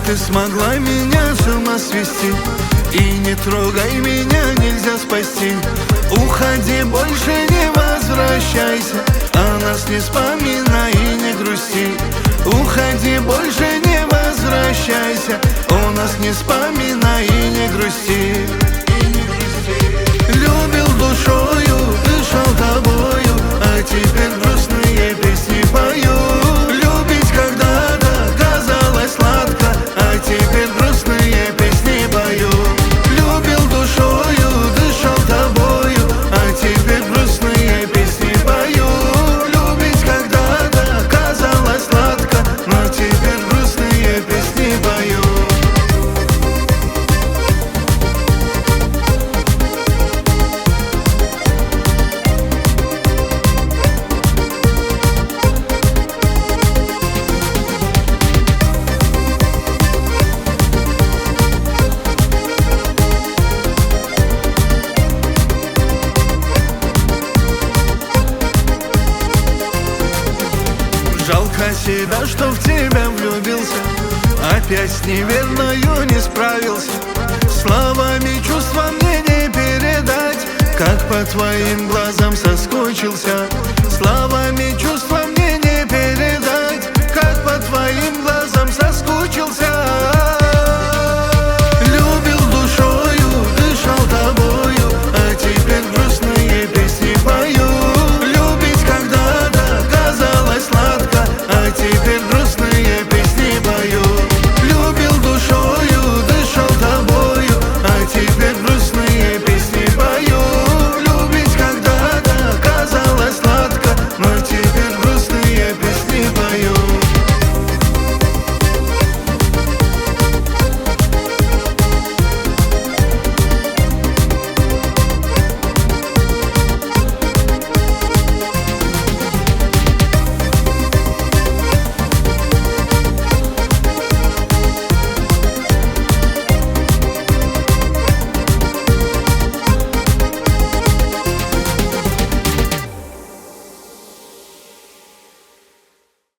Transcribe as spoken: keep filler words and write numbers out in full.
ты смогла меня с ума свести. И не трогай меня, нельзя спасти. Уходи, больше не возвращайся, о нас не вспоминай и не грусти. Уходи, больше не возвращайся, о нас не вспоминай и не грусти. Любил душою, дышал тобою, а теперь грустные песни пою. Любить когда-то казалось сладко, а теперь грустные песни пою. Любил душою, дышал тобою, а теперь грустные песни пою. Любить когда-то казалось сладко, но теперь грустные песни пою. Жалко себя, что в тебя влюбился, опять с неверною не справился. Словами чувства мне не передать, как по твоим глазам соскучился. Словами чувства